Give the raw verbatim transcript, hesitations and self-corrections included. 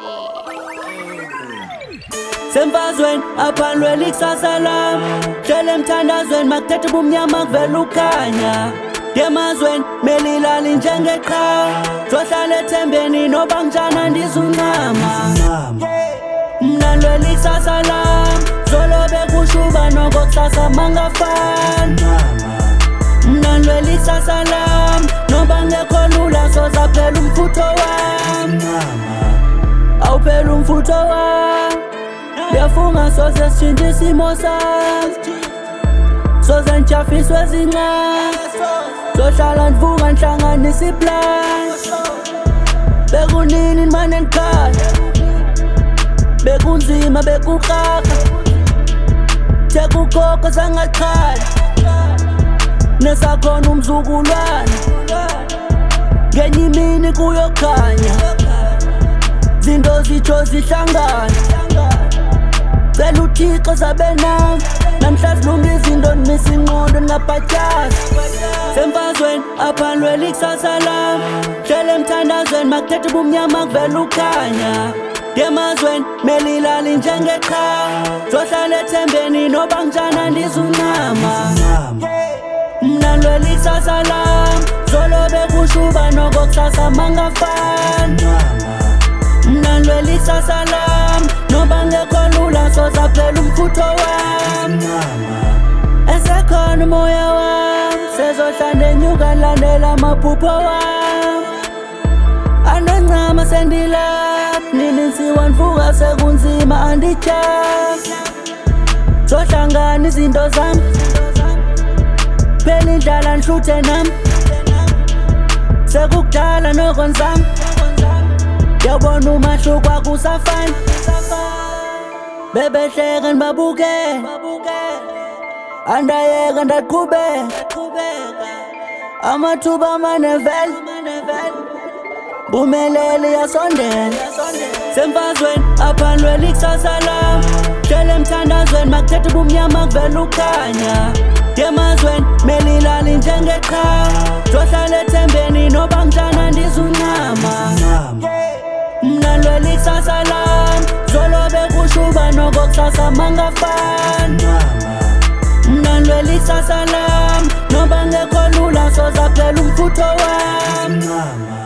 Semfazweni aphandlweni ikusasa lami, hlele emthandazweni makuthethe ubumnyama kuvela ukhanya. Emazweni melilali njengeqhawe, zohlala ethembeni noba kunjani ndizuncama. Mna ndilwela ikusasa lami, zolo bekushuba noko kusasa mangafani. Mna ndilwela ikusasa lami, noba ngekho lula soze phela umfutho wami. Awuphela umfutho wami, ndiyafunga soze sitshintshe isimo sami, soze ndijafiswe ezincane, zohlala ndivuka ndihlanganisa iplan. Bekunini ndimane ndikhala, bekunzima bekukraka, thekukhokho sangaqhala, nesakhona umzukulwana. Ngenye imini kuyokhanya, zinto zitsho zihlangana, cela uThixo zabe nami, namhla zilunga izinto ndimisa ingqondo ndingabhatyazi. Semfazweni aphandlweni ikusasa lami, hlele emthandazweni makuthethe ubumnyama kuvela ukhanya. Emazweni melilali njengeqhawe, zohlala ethembeni noba kunjani ndizuncama. Mna ndilwela ikusasa lami, zolo bekushuba noko kusasa mangafani. Mna ndilwela ikusasa lami, noba ngekho lula soze phela umfutho wami. Esekhona umoya wami, sezohlala enyuka ndilandela amaphupho wami. Andencama sendilapha, nini nsiwa ndivuka sekunzima andityali. Zohlangana izinto zami, phela indlala ndihluthe nami, sekukudala noko nzami. Ndiyabona umahluko akusafani, bebehleka ndibabukele, andayeka ndaqhubeka, amathuba amanevela, bumelele yasondela. Semfazweni aphandlweni ikusasa lami, hlele emthandazweni makuthethe ubumnyama kuvela ukhanya. Emazweni melilali njengeqhawe, zohlala ethembeni noba kunjani ndizuncama. Mna ndilwela ikusasa lami, zolo bekushuba noko kusasa mangafani. Mna ndilwela ikusasa lami, noba ngekho lula soze phela umfutho wami.